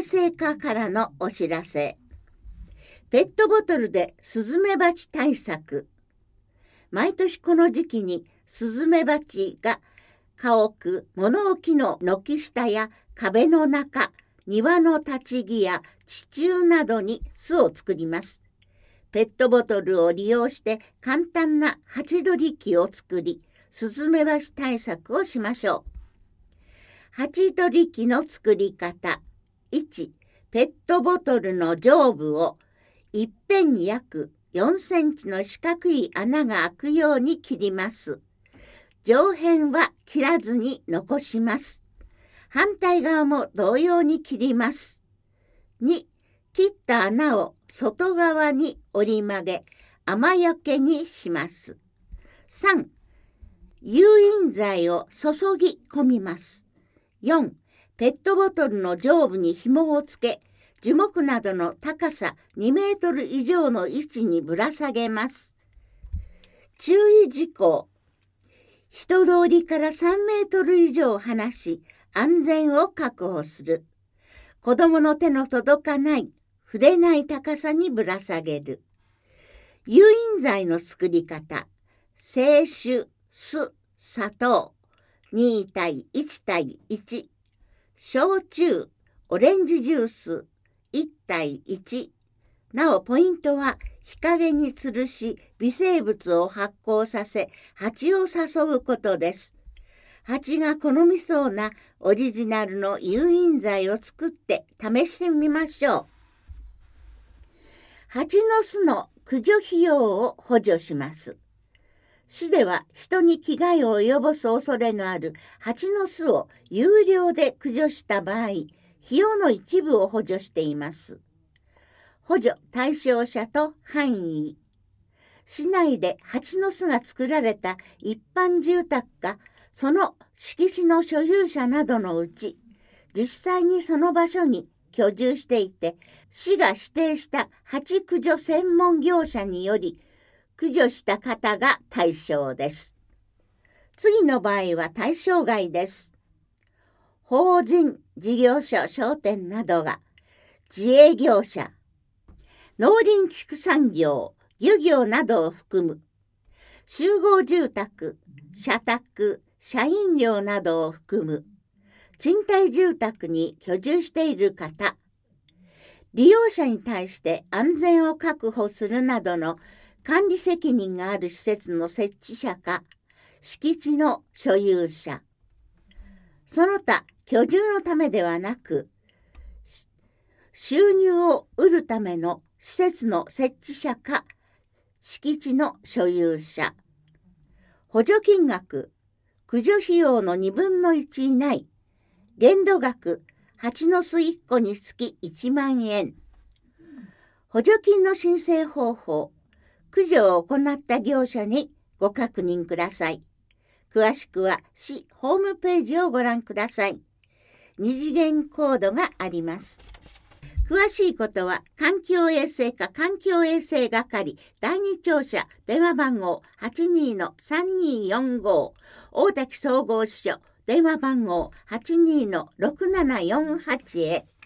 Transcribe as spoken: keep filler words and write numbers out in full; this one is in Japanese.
生課からのお知らせ。ペットボトルでスズメバチ対策。毎年この時期にスズメバチが家屋、物置の軒下や壁の中、庭の立ち木や地中などに巣を作ります。ペットボトルを利用して簡単なハチドリ器を作り、スズメバチ対策をしましょう。ハチドリ器の作り方。いち、ペットボトルの上部を一辺約よんセンチの四角い穴が開くように切ります。上辺は切らずに残します。反対側も同様に切ります。に、切った穴を外側に折り曲げ、雨よけにします。さん、誘引剤を注ぎ込みます。よん、ペットボトルの上部に紐をつけ、樹木などの高さにメートル以上の位置にぶら下げます。注意事項。人通りからさんメートル以上離し、安全を確保する。子供の手の届かない、触れない高さにぶら下げる。誘引剤の作り方。清酒、酢、砂糖、に対いち対いち。焼酎、オレンジジュース、いち対いち。なおポイントは日陰に吊るし微生物を発酵させ蜂を誘うことです。蜂が好みそうなオリジナルの誘引剤を作って試してみましょう。蜂の巣の駆除費用を補助します。市では人に危害を及ぼす恐れのある蜂の巣を有料で駆除した場合、費用の一部を補助しています。補助対象者と範囲。市内で蜂の巣が作られた一般住宅か、その敷地の所有者などのうち、実際にその場所に居住していて、市が指定した蜂駆除専門業者により、駆除した方が対象です。次の場合は対象外です。法人、事業所、商店などが、自営業者、農林畜産業、漁業などを含む、集合住宅、社宅、社員寮などを含む、賃貸住宅に居住している方、利用者に対して安全を確保するなどの管理責任がある施設の設置者か、敷地の所有者。その他、居住のためではなく、収入を得るための施設の設置者か、敷地の所有者。補助金額、駆除費用のにぶんのいち以内。限度額、蜂の巣いっこにつきいちまんえん。補助金の申請方法。駆除を行った業者にご確認ください。詳しくは市ホームページをご覧ください。二次元コードがあります。詳しいことは環境衛生課環境衛生係だいに庁舎電話番号 はちにーのさんにーよんご 大滝総合支所電話番号 はちにーのろくななよんはち へ。